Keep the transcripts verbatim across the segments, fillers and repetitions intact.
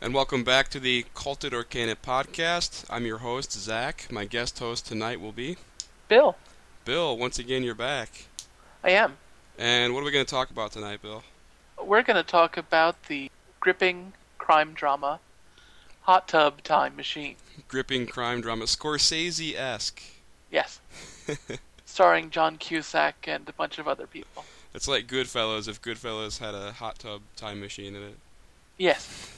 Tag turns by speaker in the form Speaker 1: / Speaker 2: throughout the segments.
Speaker 1: and welcome back to the Culted or Can It podcast. I'm your host, Zach. My guest host tonight will be
Speaker 2: Bill.
Speaker 1: Bill. Once again, you're back.
Speaker 2: I am.
Speaker 1: And what are we going to talk about tonight, Bill?
Speaker 2: We're going to talk about the gripping crime drama, Hot Tub Time Machine.
Speaker 1: Gripping crime drama, Scorsese-esque.
Speaker 2: Yes. Starring John Cusack and a bunch of other people.
Speaker 1: It's like Goodfellas if Goodfellas had a hot tub time machine in it.
Speaker 2: Yes.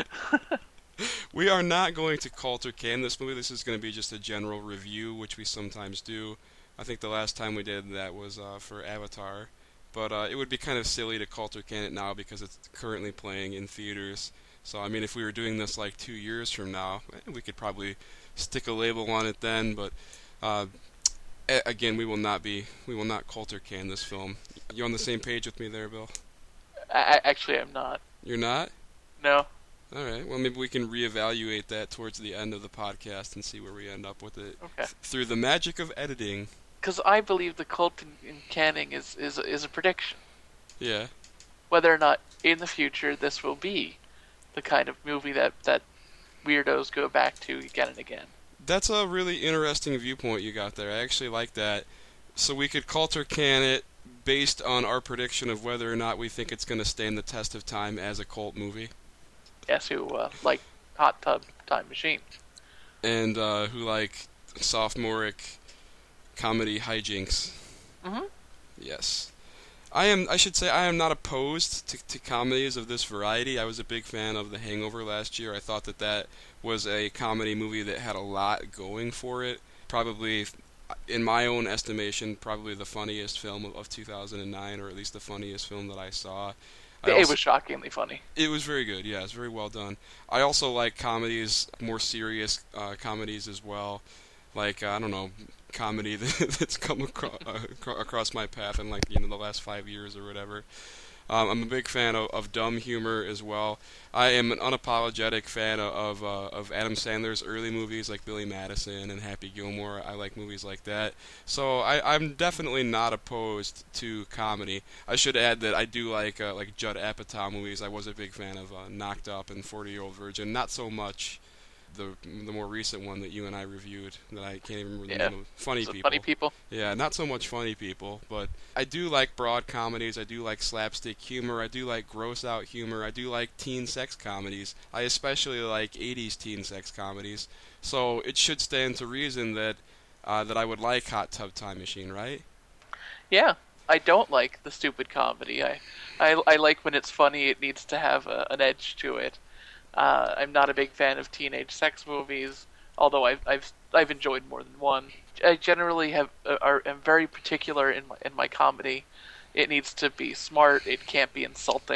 Speaker 1: We are not going to cult or can this movie. This is going to be just a general review, which we sometimes do. I think the last time we did that was uh, for Avatar. But uh, it would be kind of silly to cult or can it now because it's currently playing in theaters. So, I mean, if we were doing this like two years from now, eh, we could probably stick a label on it then. But uh, a- again, we will not be, we will not cult or can this film. You on the same page with me there, Bill?
Speaker 2: I, actually, I'm not.
Speaker 1: You're not?
Speaker 2: No.
Speaker 1: All right. Well, maybe we can reevaluate that towards the end of the podcast and see where we end up with it.
Speaker 2: Okay.
Speaker 1: Through the magic of editing.
Speaker 2: Because I believe the cult in, in canning is, is, is a prediction.
Speaker 1: Yeah.
Speaker 2: Whether or not in the future this will be the kind of movie that, that weirdos go back to again and again.
Speaker 1: That's a really interesting viewpoint you got there. I actually like that. So we could cult or can it based on our prediction of whether or not we think it's going to stand the test of time as a cult movie.
Speaker 2: Yes, who uh, like Hot Tub Time Machine.
Speaker 1: And uh, who like sophomoric comedy hijinks.
Speaker 2: Mm-hmm.
Speaker 1: Yes. I am. I should say I am not opposed to, to comedies of this variety. I was a big fan of The Hangover last year. I thought that that was a comedy movie that had a lot going for it. Probably, in my own estimation, probably the funniest film of, of two thousand nine, or at least the funniest film that I saw. I
Speaker 2: It
Speaker 1: also,
Speaker 2: was shockingly funny.
Speaker 1: It was very good, yeah, it's very well done. I also like comedies, more serious uh, comedies as well. Like, uh, I don't know, comedy that, that's come across, uh, across my path in, like, you know, the last five years or whatever. Um, I'm a big fan of, of dumb humor as well. I am an unapologetic fan of of, uh, of Adam Sandler's early movies like Billy Madison and Happy Gilmore. I like movies like that. So I, I'm definitely not opposed to comedy. I should add that I do like uh, like Judd Apatow movies. I was a big fan of uh, Knocked Up and forty-Year-Old Virgin. Not so much the the more recent one that you and I reviewed that I can't even remember
Speaker 2: Yeah.
Speaker 1: the name of. Funny
Speaker 2: So
Speaker 1: People.
Speaker 2: Funny People.
Speaker 1: Yeah, not so much Funny People, but I do like broad comedies. I do like slapstick humor. I do like gross out humor. I do like teen sex comedies. I especially like eighties teen sex comedies. So it should stand to reason that uh, that I would like Hot Tub Time Machine, right?
Speaker 2: Yeah, I don't like the stupid comedy. I, I, I like when it's funny. It needs to have a, an edge to it. Uh, I'm not a big fan of teenage sex movies, although I've I've I've enjoyed more than one. I generally have uh, are am very particular in my in my comedy. It needs to be smart. It can't be insulting.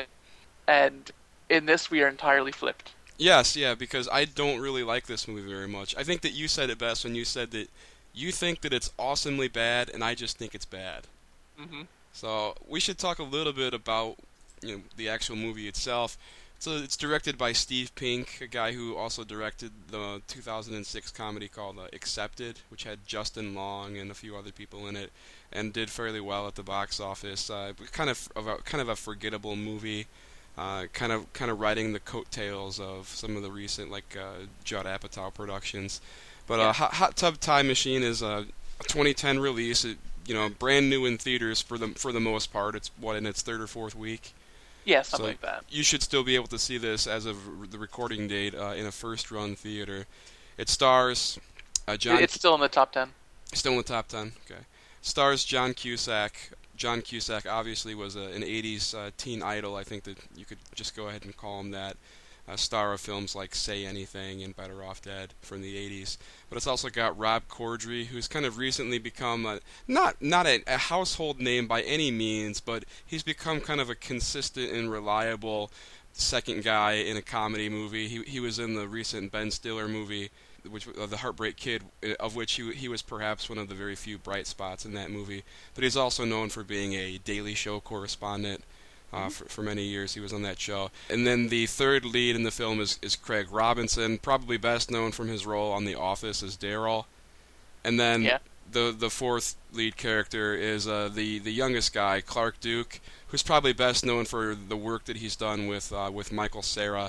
Speaker 2: And in this, we are entirely flipped.
Speaker 1: Yes, yeah, because I don't really like this movie very much. I think that you said it best when you said that you think that it's awesomely bad, and I just think it's bad.
Speaker 2: Mm-hmm.
Speaker 1: So we should talk a little bit about you know the actual movie itself. So it's directed by Steve Pink, a guy who also directed the two thousand six comedy called uh, Accepted, which had Justin Long and a few other people in it, and did fairly well at the box office. Uh, kind of, of a, kind of a forgettable movie, uh, kind of kind of riding the coattails of some of the recent like uh, Judd Apatow productions. But
Speaker 2: Yeah.
Speaker 1: uh, Hot, Hot Tub Time Machine is a twenty ten release. It, you know, brand new in theaters for the for the most part. It's what in its third or fourth week.
Speaker 2: Yeah, something
Speaker 1: So
Speaker 2: like that.
Speaker 1: you should still be able to see this as of r- the recording date uh, in a first-run theater. It stars uh, John.
Speaker 2: It's still in the top ten.
Speaker 1: Still in the top ten. Okay. Stars John Cusack. John Cusack obviously was a, an eighties uh, teen idol. I think that you could just go ahead and call him that. A star of films like Say Anything and Better Off Dead from the eighties. But it's also got Rob Corddry, who's kind of recently become a, not not a, a household name by any means, but he's become kind of a consistent and reliable second guy in a comedy movie. He he was in the recent Ben Stiller movie, which uh, The Heartbreak Kid, of which he he was perhaps one of the very few bright spots in that movie. But he's also known for being a Daily Show correspondent. Uh, for, for many years he was on that show. And then the third lead in the film is, is Craig Robinson, probably best known from his role on The Office as Daryl. And then
Speaker 2: Yeah.
Speaker 1: the the fourth lead character is uh, the, the youngest guy, Clark Duke, who's probably best known for the work that he's done with uh, with Michael Cera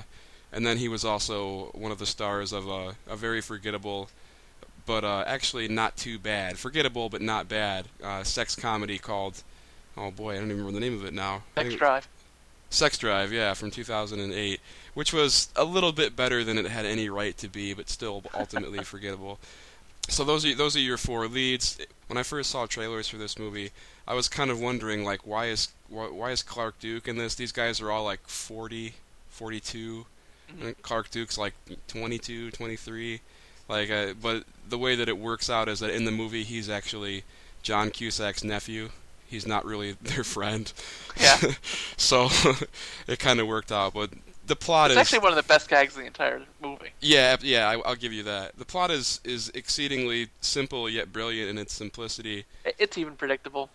Speaker 1: And then he was also one of the stars of a, a very forgettable, but uh, actually not too bad, forgettable but not bad, uh, sex comedy called, oh boy, I don't even remember the name of it now.
Speaker 2: Sex Drive.
Speaker 1: Sex Drive, yeah, from two thousand eight, which was a little bit better than it had any right to be, but still ultimately forgettable. So those are those are your four leads. When I first saw trailers for this movie, I was kind of wondering, like, why is why, why is Clark Duke in this? These guys are all like forty, forty-two. Mm-hmm. And Clark Duke's like twenty-two, twenty-three. Like, uh, but the way that it works out is that in the movie he's actually John Cusack's nephew. He's not really their friend.
Speaker 2: Yeah.
Speaker 1: So it kind of worked out, but the plot
Speaker 2: it's
Speaker 1: is...
Speaker 2: It's actually one of the best gags in the entire movie.
Speaker 1: Yeah, yeah, I, I'll give you that. The plot is, is exceedingly simple yet brilliant in its simplicity.
Speaker 2: It's even predictable.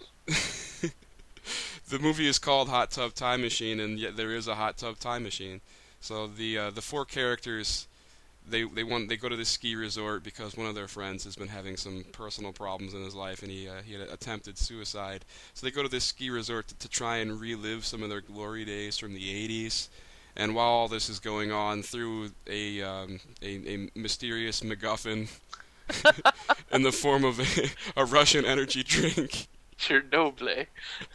Speaker 1: The movie is called Hot Tub Time Machine, and yet there is a hot tub time machine. So the uh, the four characters... They they want they go to this ski resort because one of their friends has been having some personal problems in his life, and he uh, he had attempted suicide. So they go to this ski resort to, to try and relive some of their glory days from the eighties. And while all this is going on, through a um, a, a mysterious MacGuffin in the form of a, a Russian energy drink,
Speaker 2: Chernobyl,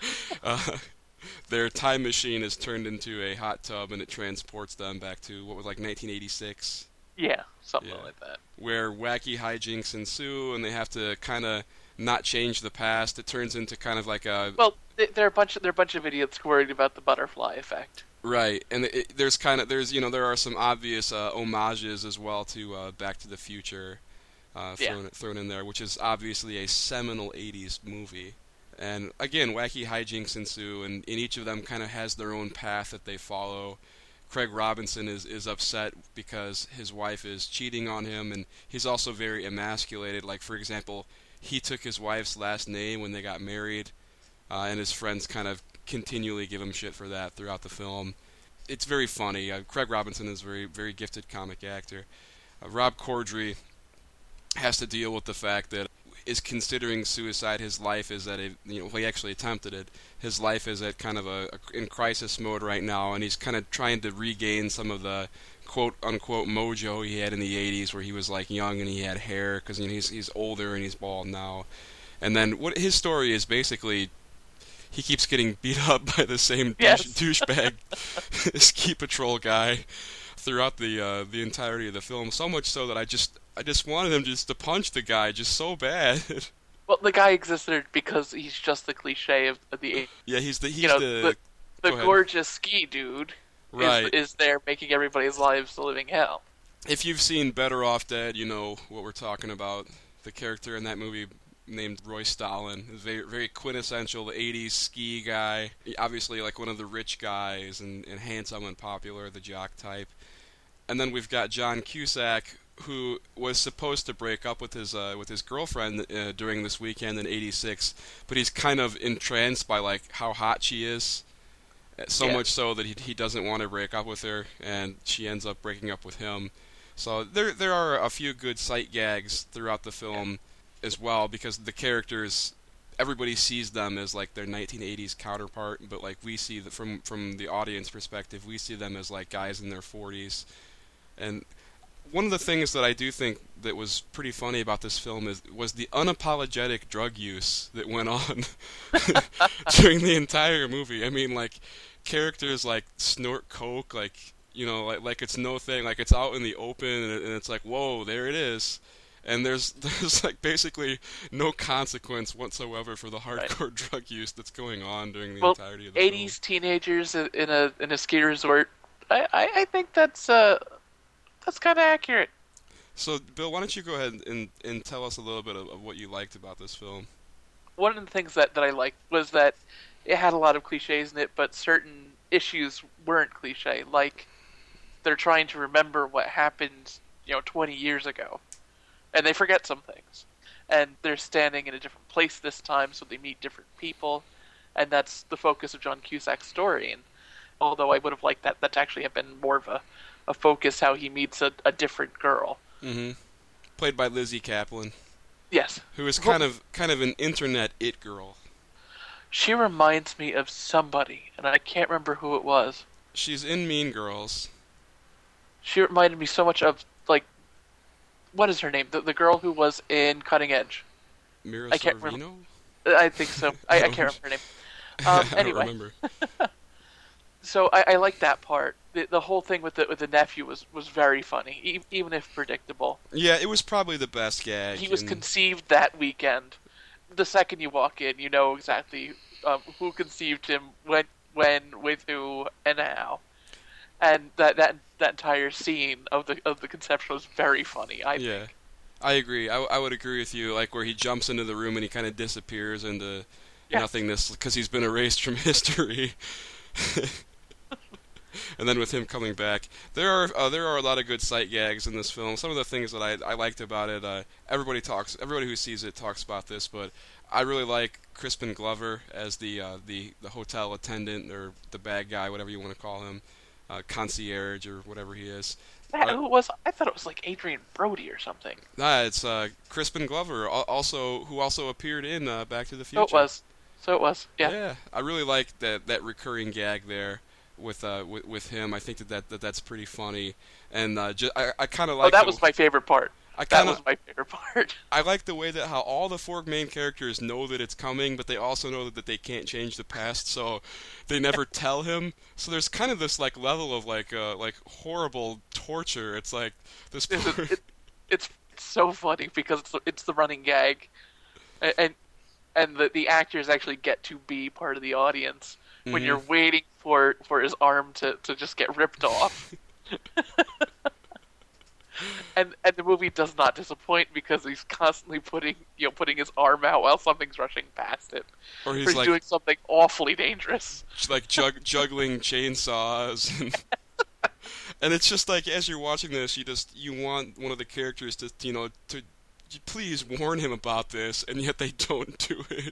Speaker 1: uh, their time machine is turned into a hot tub, and it transports them back to what was like nineteen eighty-six.
Speaker 2: Yeah, something
Speaker 1: Yeah.
Speaker 2: like that.
Speaker 1: Where wacky hijinks ensue, and they have to kind of not change the past. It turns into kind of like a...
Speaker 2: Well, they're a bunch of, they're a bunch of idiots worried about the butterfly effect.
Speaker 1: Right, and it, it, there's kind of, there's, you know, there are some obvious uh, homages as well to uh, Back to the Future uh, thrown,
Speaker 2: Yeah.
Speaker 1: thrown in there, which is obviously a seminal eighties movie. And again, wacky hijinks ensue, and, and each of them kind of has their own path that they follow. Craig Robinson is, is upset because his wife is cheating on him, and he's also very emasculated. Like, for example, he took his wife's last name when they got married, uh, and his friends kind of continually give him shit for that throughout the film. It's very funny. Uh, Craig Robinson is a very, very gifted comic actor. Uh, Rob Corddry has to deal with the fact that is considering suicide. His life is at a, you know, well, he actually attempted it. His life is at kind of a, a in crisis mode right now, and he's kind of trying to regain some of the quote unquote mojo he had in the eighties, where he was like young and he had hair, because you know, he's he's older and he's bald now. And then what his story is basically, he keeps getting beat up by the same
Speaker 2: Yes.
Speaker 1: douche, douchebag ski patrol guy throughout the uh, the entirety of the film. So much so that I just I just wanted him just to punch the guy just so bad.
Speaker 2: Well, the guy existed because he's just the cliche of, of the
Speaker 1: Yeah, he's the he's
Speaker 2: you know
Speaker 1: the,
Speaker 2: the, the
Speaker 1: go ahead.
Speaker 2: gorgeous ski dude
Speaker 1: Right.
Speaker 2: is, is there making everybody's lives a living hell.
Speaker 1: If you've seen Better Off Dead, you know what we're talking about. The character in that movie named Roy Stalin is very very quintessential eighties ski guy. Obviously, like one of the rich guys and, and handsome and popular, the jock type. And then we've got John Cusack, who was supposed to break up with his uh, with his girlfriend uh, during this weekend in eighty-six, but he's kind of entranced by like how hot she is, so
Speaker 2: Yeah.
Speaker 1: much so that he he doesn't want to break up with her, and she ends up breaking up with him. So there there are a few good sight gags throughout the film as well, because the characters, everybody sees them as like their nineteen eighties counterpart, but like we see that from from the audience perspective, we see them as like guys in their forties. And one of the things that I do think that was pretty funny about this film is was the unapologetic drug use that went on during the entire movie. I mean, like, characters like snort coke, like, you know, like like it's no thing, like it's out in the open, and, it, and it's like, whoa, there it is. And there's there's like basically no consequence whatsoever for the hardcore right. drug use that's going on during the
Speaker 2: well,
Speaker 1: entirety of the
Speaker 2: eighties
Speaker 1: film.
Speaker 2: teenagers in a in a ski resort. I, I, I think that's uh that's kind of accurate.
Speaker 1: So, Bill, why don't you go ahead and, and tell us a little bit of, of what you liked about this film?
Speaker 2: One of the things that, that I liked was that it had a lot of cliches in it, but certain issues weren't cliche. Like, they're trying to remember what happened, you know, twenty years ago. And they forget some things. And they're standing in a different place this time, so they meet different people. And that's the focus of John Cusack's story. And although I would have liked that, that to actually have been more of a, a focus how he meets a, a different girl.
Speaker 1: Mm-hmm. Played by Lizzie Kaplan.
Speaker 2: Yes.
Speaker 1: Who is kind of kind of an internet it girl.
Speaker 2: She reminds me of somebody, and I can't remember who it was.
Speaker 1: She's in Mean Girls.
Speaker 2: She reminded me so much of like what is her name? The the girl who was in Cutting Edge.
Speaker 1: Mira
Speaker 2: I can't remember.
Speaker 1: Sorvino?
Speaker 2: I think so. I, I can't remember her name. Um,
Speaker 1: I don't
Speaker 2: anyway,
Speaker 1: remember.
Speaker 2: so I, I like that part. The, the whole thing with the with the nephew was, was very funny, e- even if predictable.
Speaker 1: Yeah, it was probably the best gag.
Speaker 2: He was
Speaker 1: and-
Speaker 2: conceived that weekend. The second you walk in, you know exactly um, who conceived him, when, when, with who, and how. And that, that that entire scene of the of the conception was very funny. I
Speaker 1: Yeah,
Speaker 2: think.
Speaker 1: I agree. I, I would agree with you. Like where he jumps into the room and he kind of disappears into
Speaker 2: Yes.
Speaker 1: nothingness because he's been erased from history. And then with him coming back, there are uh, there are a lot of good sight gags in this film. Some of the things that I I liked about it, uh, everybody talks, everybody who sees it talks about this, but I really like Crispin Glover as the uh, the the hotel attendant or the bad guy, whatever you want to call him, uh, concierge or whatever he is.
Speaker 2: That,
Speaker 1: Uh,
Speaker 2: who was? I thought it was like Adrian Brody or something.
Speaker 1: Nah, it's uh, Crispin Glover, al- also who also appeared in uh, Back to the Future.
Speaker 2: So it was. So it was. Yeah.
Speaker 1: Yeah, I really like that that recurring gag there with uh with, with him. I think that, that, that that's pretty funny, and uh, ju- I I kind of like.
Speaker 2: Oh, that
Speaker 1: the,
Speaker 2: was my favorite part.
Speaker 1: I
Speaker 2: That
Speaker 1: kind
Speaker 2: was
Speaker 1: of
Speaker 2: my favorite part.
Speaker 1: I like the way that how all the four main characters know that it's coming, but they also know that, that they can't change the past, so they never tell him. So there's kind of this like level of like uh like horrible torture. It's like this.
Speaker 2: It's,
Speaker 1: Poor,
Speaker 2: it, it's so funny because it's it's the running gag, and and, and the the actors actually get to be part of the audience when
Speaker 1: Mhm.
Speaker 2: you're waiting for for his arm to, to just get ripped off. and and the movie does not disappoint because he's constantly putting you know putting his arm out while something's rushing past him.
Speaker 1: or
Speaker 2: Or
Speaker 1: he's
Speaker 2: he's
Speaker 1: like
Speaker 2: doing something awfully dangerous.
Speaker 1: like jug- juggling chainsaws and, and it's just like as you're watching this you just you want one of the characters to you know to please warn him about this, and yet they don't do it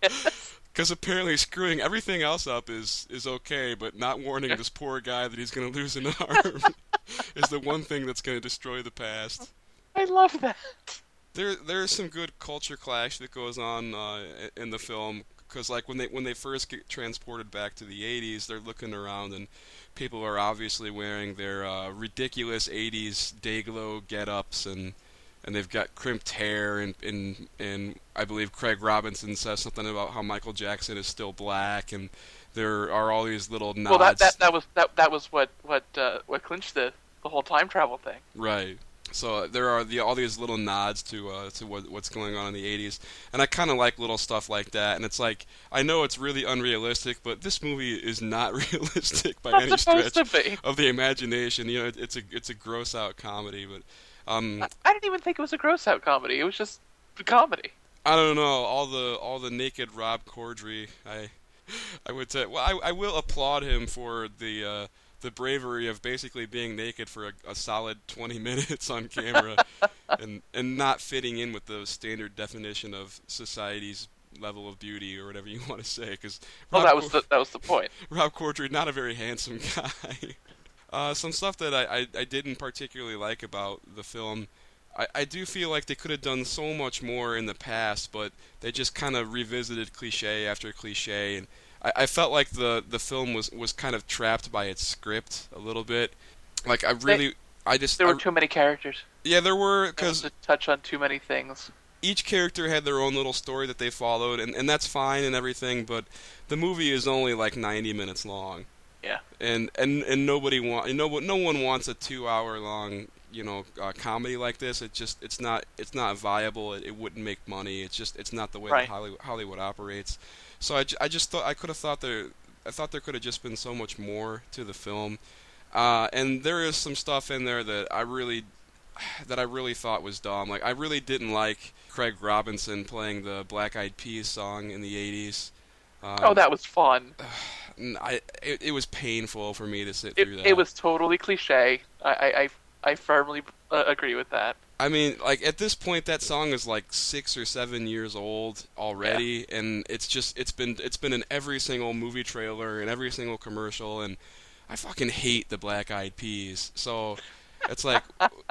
Speaker 1: because apparently screwing everything else up is is okay, but not warning this poor guy that he's going to lose an arm is the one thing that's going to destroy the past.
Speaker 2: I love that.
Speaker 1: There, there's some good culture clash that goes on uh, in the film because, like, when they when they first get transported back to the eighties, they're looking around and people are obviously wearing their uh, ridiculous eighties Dayglow get-ups and and they've got crimped hair and and and I believe Craig Robinson says something about how Michael Jackson is still black, and there are all these little nods.
Speaker 2: Well, that, that that was that that was what what uh, what clinched the the whole time travel thing.
Speaker 1: Right. So there are the, all these little nods to uh, to what, what's going on in the eighties, and I kind of like little stuff like that. And it's like I know it's really unrealistic, but this movie is not realistic by
Speaker 2: Not
Speaker 1: any
Speaker 2: supposed
Speaker 1: stretch
Speaker 2: to be.
Speaker 1: of the imagination. You know, it, it's a it's a gross out comedy, but um,
Speaker 2: I, I didn't even think it was a gross out comedy. It was just a comedy.
Speaker 1: I don't know all the all the naked Rob Corddry. I I would say well I I will applaud him for the. Uh, the bravery of basically being naked for a, a solid twenty minutes on camera and and not fitting in with the standard definition of society's level of beauty or whatever you want to say, because
Speaker 2: Well, that was the that was the point.
Speaker 1: Rob Corddry, not a very handsome guy. uh, some stuff that I, I, I didn't particularly like about the film, I, I do feel like they could have done so much more in the past, but they just kind of revisited cliche after cliche, and I, I felt like the, the film was, was kind of trapped by its script a little bit. Like I really,
Speaker 2: They-
Speaker 1: I just
Speaker 2: There were
Speaker 1: I-
Speaker 2: too many characters.
Speaker 1: yeah, there were
Speaker 2: It was
Speaker 1: because
Speaker 2: to touch on too many things.
Speaker 1: each character had their own little story that they followed, and, and that's fine and everything. But the movie is only like ninety minutes long,
Speaker 2: Yeah.
Speaker 1: and and, and nobody want no no one wants a two hour long you know uh, comedy like this. It just it's not it's not viable. It, it wouldn't make money. It's just it's not the way
Speaker 2: Right.
Speaker 1: that Hollywood, Hollywood operates. So I, ju- I just thought I could have thought there I thought there could have just been so much more to the film, uh, and there is some stuff in there that I really that I really thought was dumb. Like I really didn't like Craig Robinson playing the Black Eyed Peas song in the eighties. Um,
Speaker 2: Oh, that was fun.
Speaker 1: n- I it, it was painful for me to sit
Speaker 2: It
Speaker 1: through that.
Speaker 2: it was totally cliche. I I I, I firmly uh, agree with that.
Speaker 1: I mean, like at this point, that song is like six or seven years old already, and it's just it's been it's been in every single movie trailer and every single commercial, and I fucking hate the Black Eyed Peas. So it's like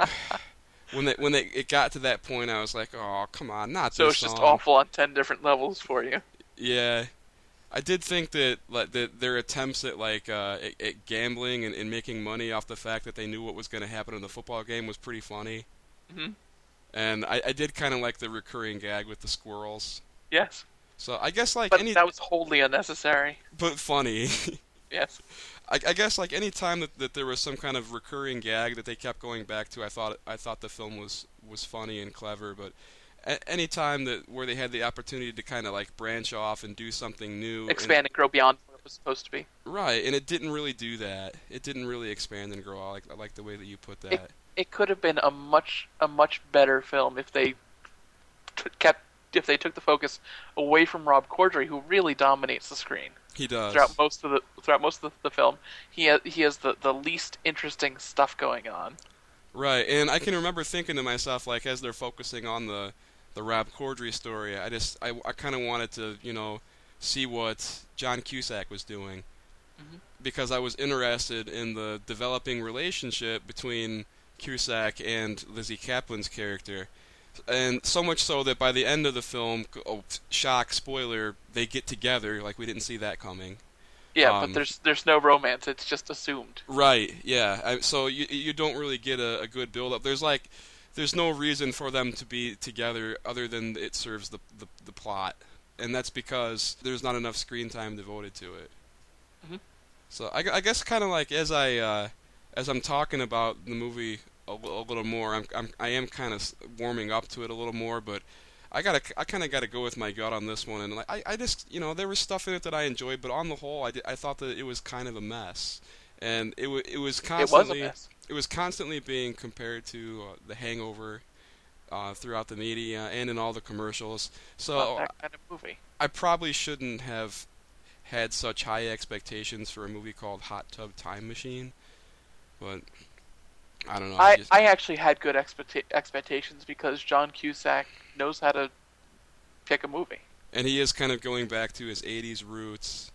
Speaker 1: when they when they it got to that point, I was like, oh come on, not
Speaker 2: So
Speaker 1: this
Speaker 2: it's just
Speaker 1: song.
Speaker 2: awful on ten different levels for you.
Speaker 1: Yeah, I did think that like that their attempts at like uh, at, at gambling and, and making money off the fact that they knew what was going to happen in the football game was pretty funny.
Speaker 2: Hmm.
Speaker 1: And I, I did kind of like the recurring gag with the squirrels.
Speaker 2: Yes.
Speaker 1: So I guess like
Speaker 2: But
Speaker 1: any
Speaker 2: that was wholly unnecessary.
Speaker 1: but funny.
Speaker 2: Yes.
Speaker 1: I, I guess like any time that, that there was some kind of recurring gag that they kept going back to, I thought I thought the film was, was funny and clever. But a- any time that where they had the opportunity to kind of like branch off and do something new,
Speaker 2: Expand and grow beyond what it was supposed to be.
Speaker 1: right? And it didn't really do that. It didn't really expand and grow. I like I like the way that you put that.
Speaker 2: It, it could have been a much a much better film if they t- kept if they took the focus away from Rob Corddry, who really dominates the screen.
Speaker 1: He does.
Speaker 2: Throughout most of the throughout most of the, the film, he has, he has the, the least interesting stuff going on.
Speaker 1: Right, and I can remember thinking to myself, like, as they're focusing on the the Rob Corddry story, I just I, I kind of wanted to, you know, see what John Cusack was doing,
Speaker 2: Mm-hmm.
Speaker 1: because I was interested in the developing relationship between Cusack and Lizzie Kaplan's character. And so much so that by the end of the film, oh, shock, spoiler, they get together. Like, we didn't see that coming.
Speaker 2: Yeah,
Speaker 1: Um,
Speaker 2: but there's there's no romance. It's just assumed.
Speaker 1: Right, yeah. I, so you you don't really get a, a good build-up. There's like, there's no reason for them to be together other than it serves the, the, the plot. And that's because there's not enough screen time devoted to it.
Speaker 2: Mm-hmm.
Speaker 1: So I, I guess kind of like as I uh, as I'm talking about the movie a, a little more, I'm, I'm I am kind of warming up to it a little more, but I gotta I kind of got to go with my gut on this one, and like I, I just you know there was stuff in it that I enjoyed, but on the whole I, did, I thought that it was kind of a mess, and it w- it was constantly
Speaker 2: It was a mess.
Speaker 1: it was constantly being compared to uh, The Hangover uh, throughout the media and in all the commercials. So
Speaker 2: Not that kind of movie.
Speaker 1: I probably shouldn't have had such high expectations for a movie called Hot Tub Time Machine, but I don't know.
Speaker 2: I,
Speaker 1: just,
Speaker 2: I actually had good expecta- expectations because John Cusack knows how to pick a movie.
Speaker 1: and he is kind of going back to his eighties roots.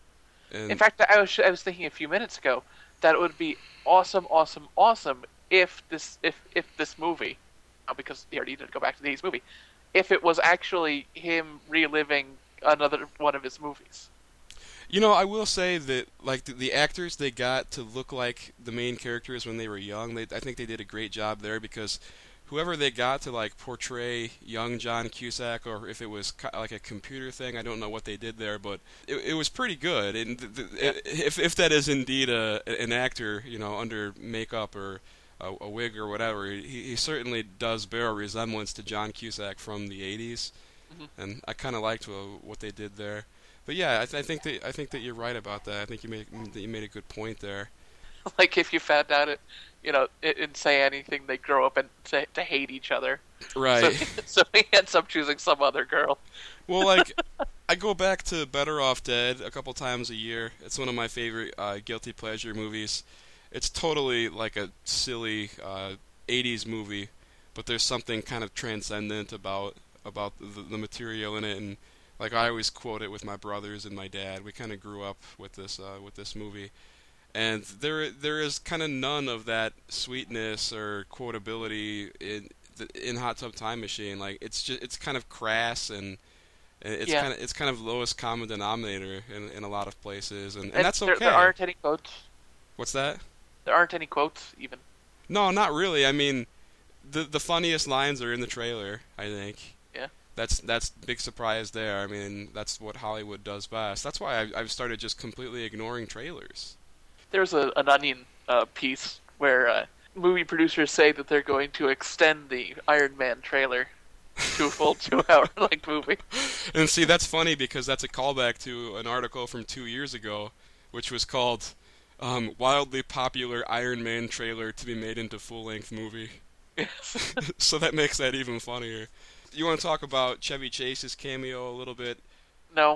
Speaker 1: And
Speaker 2: In fact, I was I was thinking a few minutes ago that it would be awesome, awesome, awesome if this if if this movie, uh, because he already did go back to the eighties movie, if it was actually him reliving another one of his movies.
Speaker 1: you know, I will say that like the, the actors they got to look like the main characters when they were young, they I think they did a great job there, because whoever they got to like portray young John Cusack, or if it was co- like a computer thing, I don't know what they did there, but it, it was pretty good. And th- th-
Speaker 2: Yeah.
Speaker 1: if if that is indeed a an actor, you know, under makeup or a, a wig or whatever, he, he certainly does bear a resemblance to John Cusack from the eighties,
Speaker 2: Mhm.
Speaker 1: and I kind of liked uh, what they did there. But yeah, I, th- I think that I think that you're right about that. I think you made that you made a good point there.
Speaker 2: Like if you found out it, you know, it didn't say anything, they grow up and to, to hate each other.
Speaker 1: Right.
Speaker 2: So, so he ends up choosing some other girl.
Speaker 1: Well, like, I go back to Better Off Dead a couple times a year. It's one of my favorite uh, guilty pleasure movies. It's totally like a silly uh, eighties movie, but there's something kind of transcendent about about the, the material in it, and like I always quote it with my brothers and my dad. We kind of grew up with this uh, with this movie. And there, there is kind of none of that sweetness or quotability in in Hot Tub Time Machine. Like it's just, it's kind of crass, and it's
Speaker 2: Yeah.
Speaker 1: kind of, it's kind of lowest common denominator in, in a lot of places, and, and,
Speaker 2: And
Speaker 1: that's
Speaker 2: there,
Speaker 1: okay.
Speaker 2: there aren't any quotes.
Speaker 1: What's that?
Speaker 2: There aren't any quotes even.
Speaker 1: No, not really. I mean, the the funniest lines are in the trailer, I think.
Speaker 2: Yeah.
Speaker 1: That's that's big surprise there. I mean, that's what Hollywood does best. That's why I've, I've started just completely ignoring trailers.
Speaker 2: There's a, an Onion uh, piece where uh, movie producers say that they're going to extend the Iron Man trailer to a full two-hour length movie.
Speaker 1: And see, that's funny because that's a callback to an article from two years ago, which was called um, "Wildly Popular Iron Man Trailer to be Made into Full-Length Movie."
Speaker 2: Yes.
Speaker 1: So that makes that even funnier. You want to talk about Chevy Chase's cameo a little bit?
Speaker 2: No.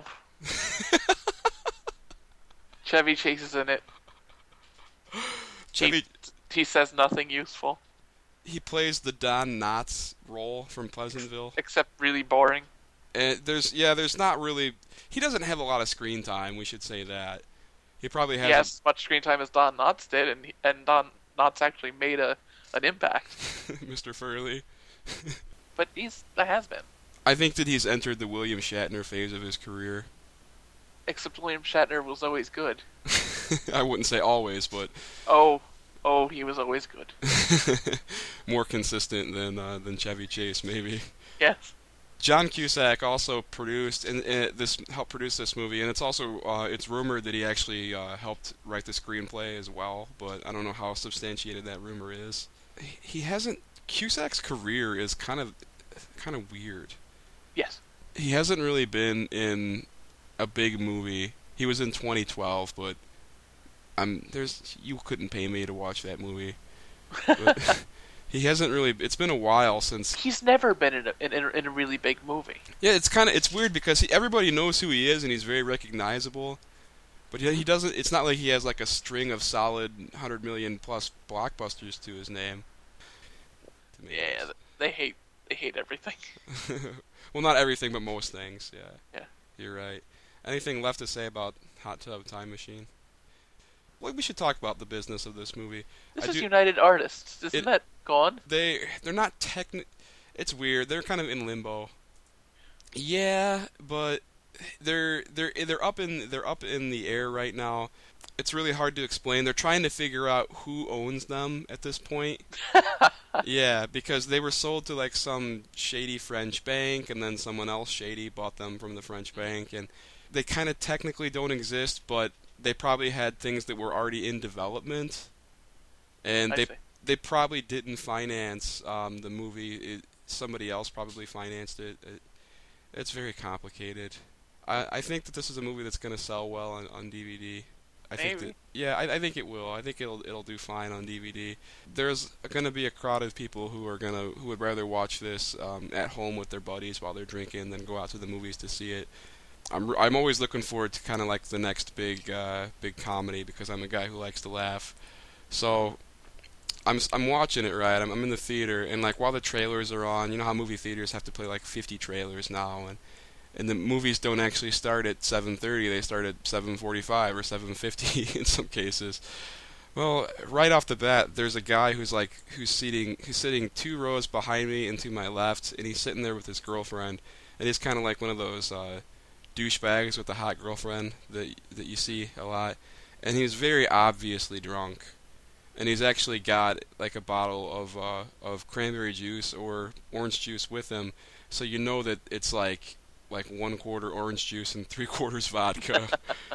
Speaker 2: Chevy Chase is in it.
Speaker 1: Chevy,
Speaker 2: He, he says nothing useful
Speaker 1: he plays the Don Knotts role from Pleasantville.
Speaker 2: except really boring.
Speaker 1: And there's yeah, there's not really. He doesn't have a lot of screen time. We should say that. He probably has.
Speaker 2: He has as much screen time as Don Knotts did, and he, and Don Knotts actually made a an impact.
Speaker 1: Mister Furley.
Speaker 2: But he's a has-been.
Speaker 1: I think that he's entered the William Shatner phase of his career.
Speaker 2: Except William Shatner was always good.
Speaker 1: I wouldn't say always, but
Speaker 2: Oh, oh, he was always good.
Speaker 1: more consistent than uh, than Chevy Chase, maybe.
Speaker 2: Yes.
Speaker 1: John Cusack also produced and, and this helped produce this movie, and it's also uh, it's rumored that he actually uh, helped write the screenplay as well. But I don't know how substantiated that rumor is. He he hasn't. Cusack's career is kind of kind of weird.
Speaker 2: Yes.
Speaker 1: He hasn't really been in a big movie. He was in twenty twelve, but I'm there's you couldn't pay me to watch that movie. But he hasn't really. It's been a while since.
Speaker 2: He's never been in a in, a- in a really big movie.
Speaker 1: Yeah, it's kind of it's weird because he, everybody knows who he is and he's very recognizable. But he, he doesn't. It's not like he has like a string of solid hundred million plus blockbusters to his name.
Speaker 2: Yeah, they hate they hate everything.
Speaker 1: Well, not everything, but most things. Yeah.
Speaker 2: Yeah.
Speaker 1: You're right. Anything left to say about Hot Tub Time Machine? Well, we should talk about the business of this movie.
Speaker 2: This
Speaker 1: I
Speaker 2: is
Speaker 1: do-
Speaker 2: United Artists, isn't
Speaker 1: It-
Speaker 2: that gone?
Speaker 1: They they're not techni- It's weird. They're kind of in limbo. Yeah, but they're they're they're up in they're up in the air right now. It's really hard to explain. They're trying to figure out who owns them at this point. Yeah, because they were sold to like some shady French bank, and then someone else shady bought them from the French bank, and they kind of technically don't exist, but they probably had things that were already in development, and
Speaker 2: I
Speaker 1: they
Speaker 2: see.
Speaker 1: they probably didn't finance um, the movie. It, somebody else probably financed it. it. It's very complicated. I, I think that this is a movie that's going to sell well on, on D V D. I think
Speaker 2: Maybe.
Speaker 1: that yeah, I, I think it will. I think it'll it'll do fine on D V D. There's going to be a crowd of people who are gonna who would rather watch this um, at home with their buddies while they're drinking than go out to the movies to see it. I'm I'm always looking forward to kind of like the next big uh, big comedy because I'm a guy who likes to laugh. So I'm s- I'm watching it right. I'm I'm in the theater and like while the trailers are on, you know how movie theaters have to play like fifty trailers now, and and the movies don't actually start at seven thirty. They start at seven forty-five or seven fifty in some cases. Well, right off the bat, there's a guy who's like who's sitting who's sitting two rows behind me and to my left, and he's sitting there with his girlfriend, and he's kind of like one of those uh, douchebags with a hot girlfriend that that you see a lot, and he's very obviously drunk, and he's actually got like a bottle of uh, of cranberry juice or orange juice with him, so you know that it's like like one quarter orange juice and three quarters vodka,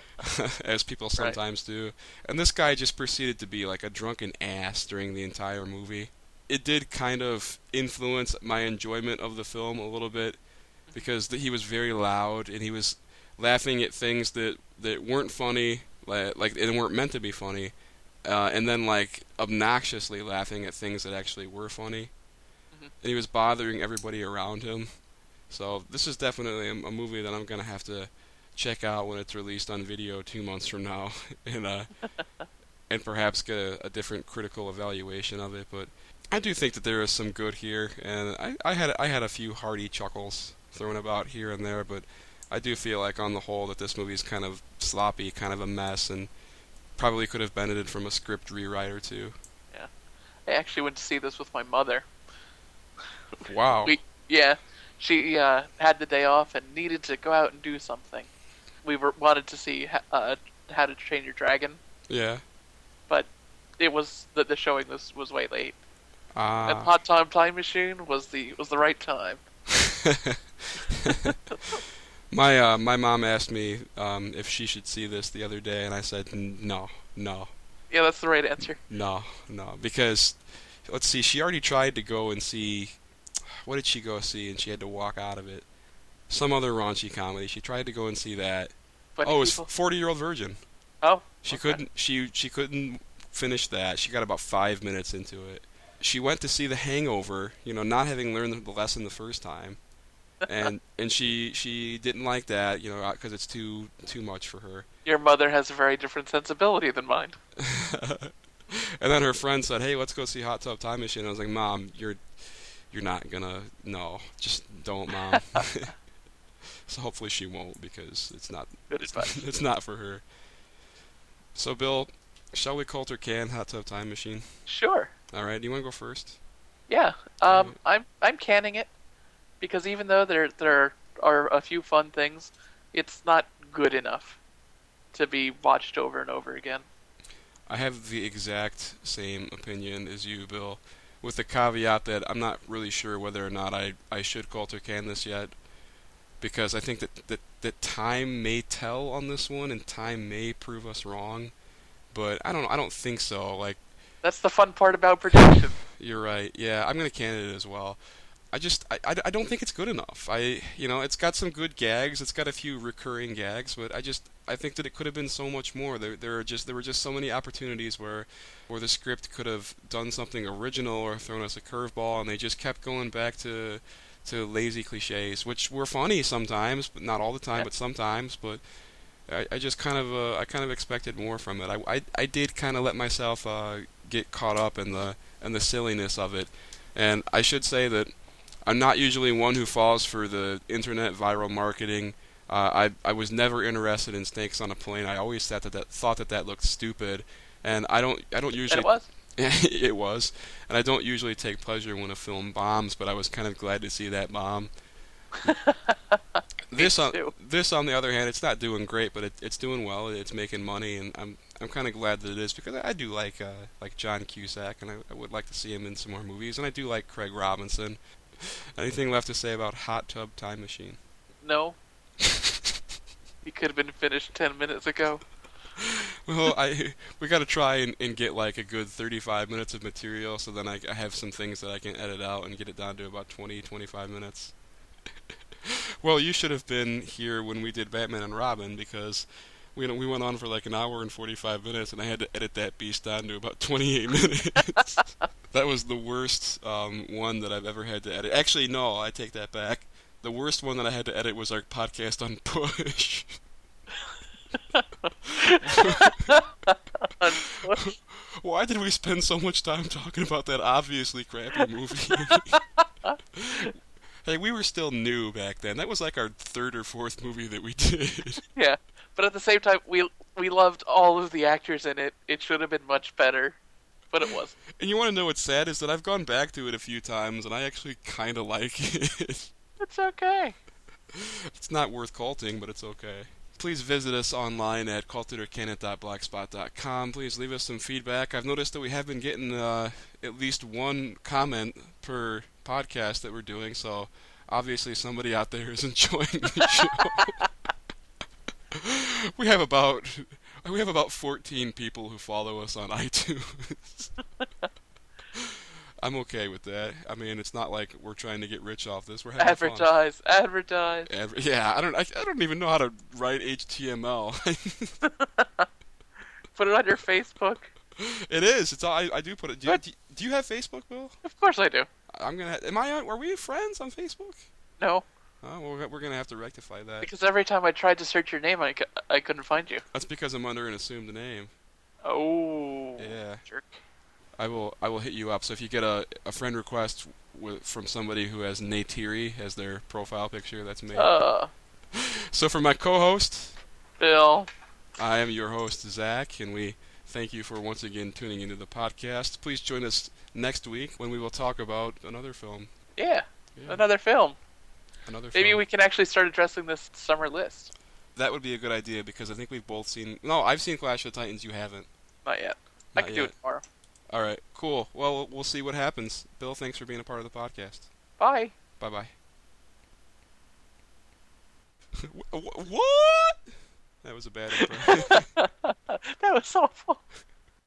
Speaker 1: as people sometimes do. And this guy just proceeded to be like a drunken ass during the entire movie. It did kind of influence my enjoyment of the film a little bit because th- he was very loud and he was laughing at things that, that weren't funny, like, like and weren't meant to be funny, uh, and then like obnoxiously laughing at things that actually were funny.
Speaker 2: Mhm.
Speaker 1: And he was bothering everybody around him. So this is definitely a, a movie that I'm gonna have to check out when it's released on video two months from now, and uh, and perhaps get a, a different critical evaluation of it. But I do think that there is some good here, and I, I had I had a few hearty chuckles thrown about here and there, but I do feel like on the whole that this movie is kind of sloppy, kind of a mess, and probably could have benefited from a script rewrite or two.
Speaker 2: Yeah. I actually went to see this with my mother.
Speaker 1: Wow.
Speaker 2: We, yeah, she uh, had the day off and needed to go out and do something. We were wanted to see uh, How to Train Your Dragon,
Speaker 1: Yeah.
Speaker 2: but it was the, the showing was, was way late. And
Speaker 1: Ah.
Speaker 2: Hot Time Time Machine was the was the right time.
Speaker 1: my uh, my mom asked me um, if she should see this the other day, and I said "N- no, no,
Speaker 2: Yeah, that's the right answer.
Speaker 1: no, no, because let's see, she already tried to go and see what did she go see, and she had to walk out of it. Some other raunchy comedy. She tried to go and see that.
Speaker 2: But
Speaker 1: Oh, it was
Speaker 2: people-
Speaker 1: Forty Year Old Virgin.
Speaker 2: oh,
Speaker 1: She
Speaker 2: okay.
Speaker 1: couldn't. She she couldn't finish that. She got about five minutes into it. She went to see The Hangover. You know, not having learned the lesson the first time, and and she she didn't like that. You know, because it's too too much for her.
Speaker 2: Your mother has a very different sensibility than mine.
Speaker 1: And then her friend said, "Hey, let's go see Hot Tub Time Machine." I was like, "Mom, you're you're not gonna. No, just don't, Mom." So hopefully she won't because it's not
Speaker 2: Good
Speaker 1: it's,
Speaker 2: advice.
Speaker 1: it's not for her. So Bill, shall we Colt or can Hot Tub Time Machine?
Speaker 2: Sure.
Speaker 1: All right, do you want to go first?
Speaker 2: Yeah. Um, I'm I'm canning it because even though there there are a few fun things, it's not good enough. to be watched over and over again.
Speaker 1: I have the exact same opinion as you, Bill, with the caveat that I'm not really sure whether or not I, I should Coulter can this yet, because I think that, that, that time may tell on this one, and time may prove us wrong, but I don't I don't think so. Like,
Speaker 2: That's the fun part about production.
Speaker 1: you're right. Yeah, I'm gonna can it as well. I just I, I, I don't think it's good enough. I you know it's got some good gags. It's got a few recurring gags, but I just I think that it could have been so much more. There there are just there were just so many opportunities where where the script could have done something original or thrown us a curveball, and they just kept going back to to lazy cliches, which were funny sometimes, but not all the time,
Speaker 2: Yeah.
Speaker 1: but sometimes. But I, I just kind of uh, I kind of expected more from it. I I, I did kind of let myself uh, get caught up in the in the silliness of it, and I should say that I'm not usually one who falls for the internet viral marketing. Uh, I I was never interested in snakes on a plane. I always thought that, that thought that that looked stupid, and I don't I don't
Speaker 2: And
Speaker 1: usually
Speaker 2: it was.
Speaker 1: it was, and I don't usually take pleasure when a film bombs, but I was kind of glad to see that bomb. This on
Speaker 2: too.
Speaker 1: this on the other hand, it's not doing great, but it, it's doing well. It's making money, and I'm I'm kind of glad that it is, because I do like uh, like John Cusack, and I, I would like to see him in some more movies, and I do like Craig Robinson. Anything left to say about Hot Tub Time Machine?
Speaker 2: No. He could have been finished ten minutes ago.
Speaker 1: Well, I we got to try and, and get like a good thirty-five minutes of material, so then I, I have some things that I can edit out and get it down to about twenty, twenty-five minutes. Well, you should have been here when we did Batman and Robin, because we we went on for like an hour and forty-five minutes, and I had to edit that beast down to about twenty-eight minutes. That was the worst um, one that I've ever had to edit. Actually, no, I take that back. The worst one that I had to edit was our podcast on Push. Why did we spend so much time talking about that obviously crappy movie? Hey, we were still new back then. That was like our third or fourth movie that we did.
Speaker 2: Yeah, but at the same time, we we loved all of the actors in it. It should have been much better, but it was.
Speaker 1: And you want to know what's sad is that I've gone back to it a few times, and I actually kind of like it.
Speaker 2: It's okay.
Speaker 1: It's not worth culting, but it's okay. Please visit us online at cultedorcanon dot blogspot dot com. Please leave us some feedback. I've noticed that we have been getting uh, at least one comment per podcast that we're doing, so obviously somebody out there is enjoying the show. we have about we have about fourteen people who follow us on iTunes. I'm okay with that. I mean, it's not like we're trying to get rich off this. We're having
Speaker 2: Advertise, advertise.
Speaker 1: fun. Adver- yeah, I don't. I, I don't even know how to write H T M L.
Speaker 2: Put it on your Facebook.
Speaker 1: It is. It's all. I, I do put it. Do you,
Speaker 2: What?
Speaker 1: do, do you have Facebook, Bill?
Speaker 2: Of course I do.
Speaker 1: I'm gonna. Am I? on- Are we friends on Facebook?
Speaker 2: No,
Speaker 1: Oh, well, we're gonna have to rectify that.
Speaker 2: because every time I tried to search your name, I, c- I couldn't find you.
Speaker 1: That's because I'm under an assumed name.
Speaker 2: Oh,
Speaker 1: Yeah.
Speaker 2: jerk.
Speaker 1: I will. I will hit you up. So if you get a, a friend request with, from somebody who has Neytiri as their profile picture, that's me.
Speaker 2: Uh,
Speaker 1: So for my co-host,
Speaker 2: Bill.
Speaker 1: I am your host, Zach, and we thank you for once again tuning into the podcast. Please join us next week when we will talk about another film.
Speaker 2: Yeah,
Speaker 1: Yeah,
Speaker 2: another film.
Speaker 1: another
Speaker 2: Maybe
Speaker 1: film.
Speaker 2: we can actually start addressing this summer list.
Speaker 1: That would be a good idea, because I think we've both seen... No, I've seen Clash of the Titans. You haven't.
Speaker 2: Not yet. I
Speaker 1: Not
Speaker 2: can do
Speaker 1: yet.
Speaker 2: it tomorrow.
Speaker 1: All right, cool. Well, we'll see what happens. Bill, thanks for being a part of the podcast.
Speaker 2: Bye.
Speaker 1: Bye-bye. Wh- wh- what? That was a bad impression.
Speaker 2: That was awful.